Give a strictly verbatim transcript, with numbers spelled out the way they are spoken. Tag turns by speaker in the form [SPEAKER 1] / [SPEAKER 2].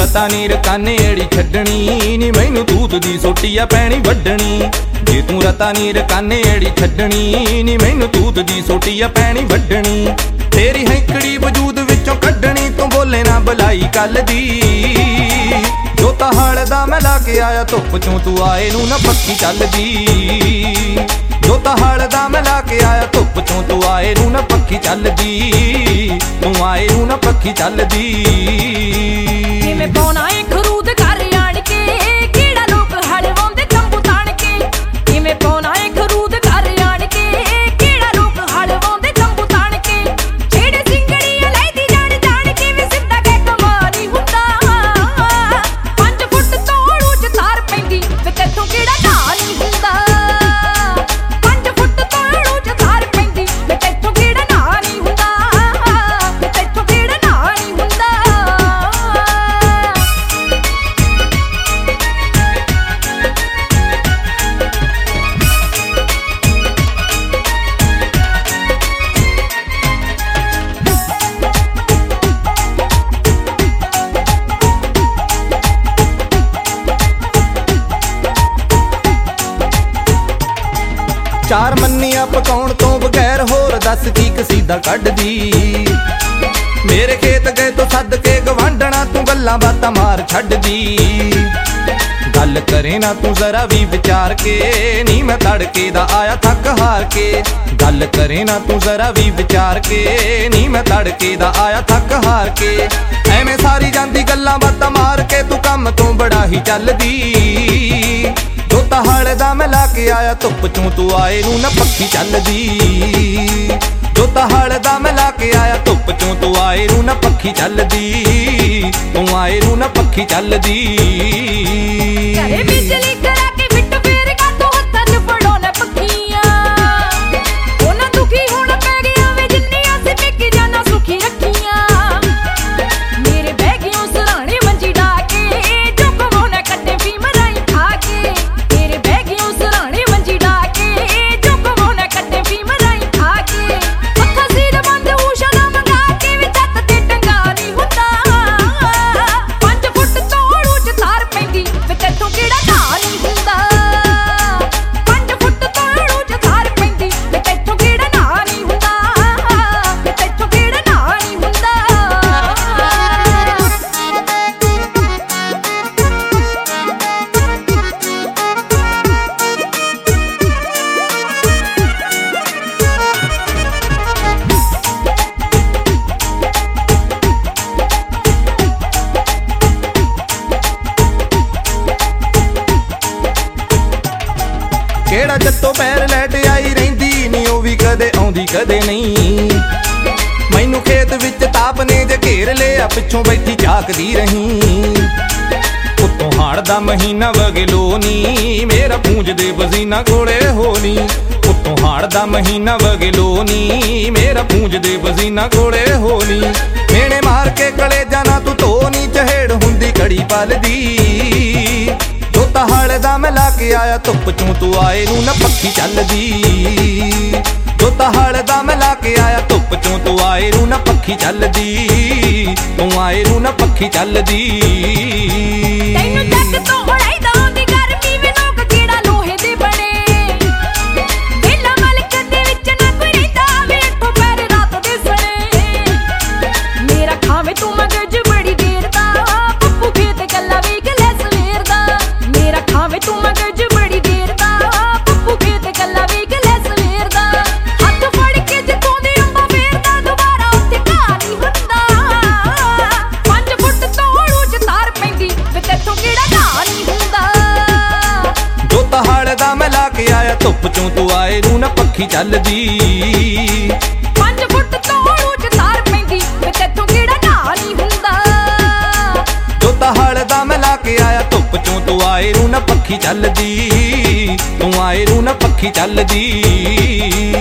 [SPEAKER 1] ਰਤਾ ਨੀ ਰਕਾਨੇ ਏੜੀ ਛੱਡਣੀ ਨੀ ਮੈਨੂੰ ਤੂਤ ਦੀ ਸੋਟੀ ਆ ਪੈਣੀ ਵੱਢਣੀ। ਜੇ ਤੂੰ ਰਤਾ ਨੀ ਰਕਾਨੇ ਏੜੀ ਛੱਡਣੀ ਨੀ ਮੈਨੂੰ ਤੂਤ ਦੀ ਸੋਟੀ ਆ ਪੈਣੀ ਵੱਢਣੀ। ਤੇਰੀ ਹੈਂਕੜੀ ਵਜੂਦ ਵਿੱਚੋਂ ਕੱਢਣੀ ਤੂੰ ਬੋਲੇ ਨਾ ਬੁਲਾਈ ਕੱਲ ਦੀ। ਜੋ ਤਹਾਲ ਦਾ ਮੈਂ ਲਾ ਕੇ ਆਇਆ ਧੁੱਪ ਚੋਂ ਤੂੰ ਆਏ ਨੂੰ ਨਾ ਪੱਕੀ ਚੱਲਦੀ। ਜੋ ਤਹਾਲ ਦਾ ਮੈਂ ਲਾ ਕੇ ਆਇਆ ਧੁੱਪ ਚੋਂ ਤੂੰ ਆਏ ਨੂੰ ਨਾ ਪੱਕੀ ਚੱਲਦੀ। ਤੂੰ ਆਏ ਨੂੰ ਨਾ ਪੱਕੀ ਚੱਲਦੀ।
[SPEAKER 2] ਕਿਵੇਂ ਪਾਉਣਾ ਏ ਖਰੂਦ ਘਰ ਆਣ ਕੇ ਕਿਹੜਾ ਲੋਕ ਹੜਵਾਉਂਦੇ ਤੰਬੂ ਤਾਣ ਕੇ। ਕਿਵੇਂ ਪਾਉਣਾ ਏ ਖਰੂਦ ਘਰ ਆਣ ਕੇ ਕਿਹੜਾ ਲੋਕ ਹੜਵਾਉਂਦੇ ਤੰਬੂ ਤਾਣ ਕੇ। ਜਿਹੜੇ ਸਿੰਗੜੀਆਂ ਲੈਦੀ ਜਾਣ ਜਾਣ ਕੇ ਵੀ ਸਿੱਧਾ ਕਹਿ ਕਮਾਲ ਨਹੀਂ ਹੁੰਦਾ। ਪੰਜ ਫੁੱਟ ਤੋਂ ਉੱਚ ਤਾਰ ਪੈਂਦੀ ਵੇ ਤੈਥੋਂ ਕਿਹੜਾ ਢਾਹ ਨਹੀਂ ਹੁੰਦਾ। ਪੰਜ ਫੁੱਟ ਤੋਂ ਉੱਚ ਤਾਰ ਪੈਂਦੀ ਵੇ ਤੈਥੋਂ ਕਿਹੜਾ ਢਾਹ ਨਹੀਂ ਹੁੰਦਾ। ਵੇ ਤੈਥੋਂ ਕਿਹੜਾ ਢਾਹ ਨਹੀਂ ਹੁੰਦਾ।
[SPEAKER 1] ਚਾਰ ਮੰਨੀਆਂ ਪਕਾਉਣ ਤੋਂ ਬਗੈਰ ਹੋਰ ਦੱਸ ਕੀ ਕਸੀਦਾ ਕੱਢਦੀ। ਮੇਰੇ ਖੇਤ ਗਏ ਤੋਂ ਸੱਦ ਕੇ ਗਵਾਂਢਣਾ ਤੂੰ ਗੱਲਾਂ ਬਾਤਾਂ ਮਾਰ ਛੱਡਦੀ। ਗੱਲ ਕਰੇ ਨਾ ਤੂੰ ਜ਼ਰਾ ਵੀ ਵਿਚਾਰ ਕੇ ਨੀ ਮੈਂ ਤੜਕੇ ਦਾ ਆਇਆ ਥੱਕ ਹਾਰ ਕੇ। ਗੱਲ ਕਰੇ ਨਾ ਤੂੰ ਜ਼ਰਾ ਵੀ ਵਿਚਾਰ ਕੇ ਨੀ ਮੈਂ ਤੜਕੇ ਦਾ ਆਇਆ ਥੱਕ ਹਾਰ ਕੇ। ਐਵੇਂ ਸਾਰੀ ਜਾਂਦੀ ਗੱਲਾਂ ਬਾਤਾਂ ਮਾਰ ਕੇ ਤੂੰ ਕੰਮ ਤੋਂ ਬੜਾ ਹੀ ਚੱਲਦੀ। ਜੋ ਤਹਾਲ ਦਾ ਮੈਂ ਲਾ ਕੇ ਆਇਆ ਧੁੱਪ ਚੋਂ ਤੂੰ ਆਏ ਨੂੰ ਨਾ ਪੱਖੀ ਚੱਲਦੀ। ਜੋ ਤਹਾਲ ਦਾ ਮੈਂ ਲਾ ਕੇ ਆਇਆ ਧੁੱਪ ਚੋਂ ਤੂੰ ਆਏ ਨੂੰ ਨਾ ਪੱਖੀ ਚੱਲਦੀ। ਤੂੰ ਆਏ ਨੂੰ ਨਾ ਪੱਖੀ ਚੱਲਦੀ।
[SPEAKER 2] ਘਰੇ ਬਿਜਲੀ ਕਰਾ ਕੇ ਫਿੱਟ ਫੇਰ ਕਾ ਤੂੰ ਹੱਥਾਂ 'ਚ ਫੜਾਉਣਾ ਪੱਖੀਆਂ। ਉਹਨਾਂ ਦੁਖੀ ਹੋਣਾ ਪੈ ਗਿਆ ਵੇ ਜਿੰਨੀਆਂ ਸੀ ਟਿਕ ਜਾਣਾ ਸੁਖੀ ਰੱਖੀਆਂ। ਮੇਰੇ ਬਹਿ ਗਿਓ ਸਰਾਣੇ ਮੰਜੀ ਡਾ ਕੇ ਜੋ ਕਮਾਉਣਾ ਕੱਢੇ ਵੀ ਮਰਾਈ ਖਾ ਕੇ। ਮੇਰੇ ਬਹਿ ਗਿਓ ਸਰਾਣੇ ਮੰਜੀ ਡਾ ਕੇ ਜੋ ਕਮਾਉਣਾ ਕੱਢੇ ਵੀ ਮਰਾਈ ਖਾ ਕੇ। ਅੱਖਾਂ ਸੀਰ ਬੰਦ ਊਸ਼ਾ ਨਾ ਮੰਗਾ ਕੇ ਵੀ ਛੱਤ ਤੇ ਟੰਗਾ ਨਹੀਂ ਹੁੰਦਾ। ਪੰਜ ਫੁੱਟ ਤੋਂ ਉੱਚ ਤਾਰ ਪੈਂਦੀ ਵੇ ਤੈਥੋਂ ਕਿਹੜਾ ਢਾਹ ਨਹੀਂ ਹੁੰਦਾ। ਪੰਜ ਫੁੱਟ ਤੋਂ ਉੱਚ ਤਾਰ ਪੈਂਦੀ ਵੇ ਤੈਥੋਂ ਕਿਹੜਾ ਢਾਹ ਨਹੀਂ ਹੁੰਦਾ। ਵੇ ਤੈਥੋਂ ਕਿਹੜਾ ਢਾਹ ਨਹੀਂ ਹੁੰਦਾ।
[SPEAKER 1] ਕਿਹੜਾ ਜੱਤੋਂ ਪੈਰ ਲੈਟ ਆਈ ਰਹਿੰਦੀ ਨੀ ਉਹ ਵੀ ਕਦੇ ਆਉਂਦੀ ਕਦੇ ਨਹੀਂ। ਮੈਨੂੰ ਖੇਤ ਵਿੱਚ ਤਾਪ ਨੇ ਜੇ ਘੇਰ ਲਿਆ ਪਿੱਛੋਂ ਬੈਠੀ ਝਾਕਦੀ ਰਹੀ। ਉੱਤੋਂ ਹਾੜ ਦਾ ਮਹੀਨਾ ਵਗਲੋ ਨੀ ਮੇਰਾ ਪੂੰਝਦੇ ਬਜ਼ੀਨਾ ਕੋਲੇ ਹੋਣੀ। ਉੱਤੋਂ ਹਾੜ ਦਾ ਮਹੀਨਾ ਵਗਲੋ ਨੀ ਮੇਰਾ ਪੂੰਝਦੇ ਬਜ਼ੀਨਾ ਕੋਲੇ ਹੋਣੀ। ਮੇਣੇ ਮਾਰ ਕੇ ਕਲੇਜਾ ਨਾ ਤੂੰ ਧੋਨੀ ਚਹੇੜ ਹੁੰਦੀ ਘੜੀ ਪਲਦੀ। ਜੋ ਤਹਾਲ ਦਾ ਮੈਂ ਲਾ ਕੇ ਆਇਆ ਧੁੱਪ ਚੋਂ ਤੂੰ ਆਏ ਨੂੰ ਨਾ ਪੱਖੀ ਚੱਲਦੀ। ਜੋ ਤਹਾਲ ਦਾ ਮੈਂ ਲਾ ਕੇ ਆਇਆ ਧੁੱਪ ਚੋਂ ਤੂੰ ਆਏ ਨੂੰ ਨਾ ਪੱਖੀ ਚੱਲਦੀ। ਤੂੰ ਆਏ ਨੂੰ ਨਾ ਪੱਖੀ ਚੱਲਦੀ।
[SPEAKER 2] ਤੈਨੂੰ ਜੱਗ ਤੋਂ ਉੜਾਈਦਾ ਆਉਂਦੀ ਗਰਮੀ ਵੇ ਲੋਕ ਕਿਹੜਾ ਲੋਹੇ ਦੇ ਬਣੇ। ਵੇਲਾ ਮਲਕ ਦੇ ਵਿੱਚ ਨਾ ਕੋਈ ਰਹਿੰਦਾ ਵੇ ਇੱਥੋਂ ਪੈਰ ਰਾਤ ਦੇ ਸਣੇ। ਮੇਰਾ ਖਾਵੇਂ ਤੂੰ ਮਗਜ ਬੜੀ ਦੇਰ ਦਾ ਪੱਪੂ ਖੇਤ ਗੱਲਾਂ ਵੇਖ ਲੈ ਸਵੇਰ ਦਾ। ਮੇਰਾ ਖਾਵੇਂ ਤੂੰ ਮਗਜ ਬੜੀ ਦੇਰ ਦਾ ਪੱਪੂ ਖੇਤ ਗੱਲਾਂ ਵੇਖ ਲੈ ਸਵੇਰ ਦਾ। ਹੱਥ ਫੜ ਕੇ ਜਿੱਥੋਂ ਦੀ ਅੰਬਾ ਫੇਰਦਾ ਦੁਬਾਰਾ ਉੱਥੇ ਘਾਹ ਨਹੀਂ ਹੁੰਦਾ। ਪੰਜ ਫੁੱਟ ਤੋਂ ਉੱਚ ਤਾਰ ਪੈਂਦੀ ਵੇ ਤੈਥੋਂ ਕਿਹੜਾ ਢਾਹ ਨਹੀਂ ਹੁੰਦਾ।
[SPEAKER 1] ਜੋ ਤਹਾਲ ਦਾ ਮੈਂ ਲਾ ਕੇ ਆਇਆ ਧੁੱਪ ਚੋਂ ਤੂੰ ਆਏ ਨੂੰ ਨਾ ਪੱਖੀ ਚੱਲਦੀ।
[SPEAKER 2] ਪੰਜ ਫੁੱਟ ਤੋਂ ਉੱਚ ਤਾਰ ਪੈਂਦੀ ਵੇ ਤੈਥੋਂ ਕਿਹੜਾ ਢਾਹ ਨਹੀਂ ਹੁੰਦਾ।
[SPEAKER 1] ਜੋ ਤਹਾਲ ਦਾ ਮੈਂ ਲਾ ਕੇ ਆਇਆ ਧੁੱਪ ਚੋਂ ਤੂੰ ਆਏ ਨੂੰ ਨਾ ਪੱਖੀ ਚੱਲਦੀ। ਤੂੰ ਆਏ ਨੂੰ ਨਾ ਪੱਖੀ ਚੱਲਦੀ।